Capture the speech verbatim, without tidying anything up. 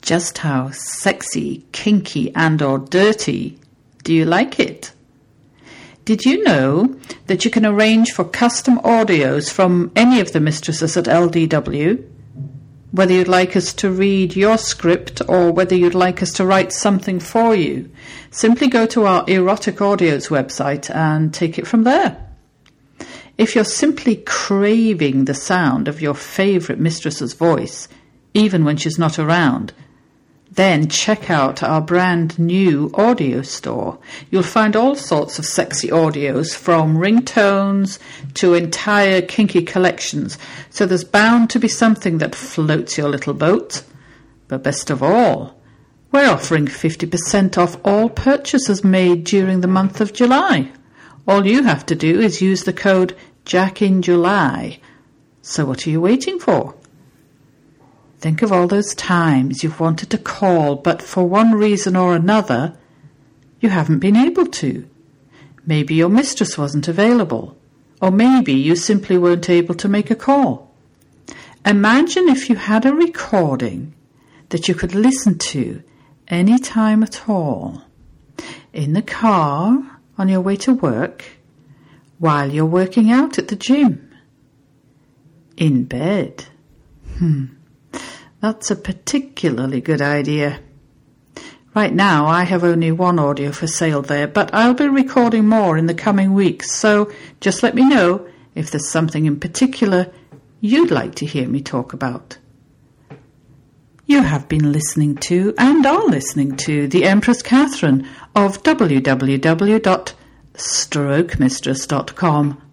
Just how sexy, kinky and or dirty do you like it? Did you know that you can arrange for custom audios from any of the mistresses at L D W? Whether you'd like us to read your script or whether you'd like us to write something for you, simply go to our Erotic Audios website and take it from there. If you're simply craving the sound of your favourite mistress's voice, even when she's not around, then check out our brand new audio store. You'll find all sorts of sexy audios, from ringtones to entire kinky collections, so there's bound to be something that floats your little boat. But best of all, we're offering fifty percent off all purchases made during the month of July. All you have to do is use the code JACKINJULY. So what are you waiting for? Think of all those times you've wanted to call, but for one reason or another, you haven't been able to. Maybe your mistress wasn't available, or maybe you simply weren't able to make a call. Imagine if you had a recording that you could listen to any time at all. In the car, on your way to work, while you're working out at the gym, in bed. Hmm. That's a particularly good idea. Right now, I have only one audio for sale there, but I'll be recording more in the coming weeks, so just let me know if there's something in particular you'd like to hear me talk about. You have been listening to, and are listening to, the Empress Catherine of w w w dot stroke mistress dot com.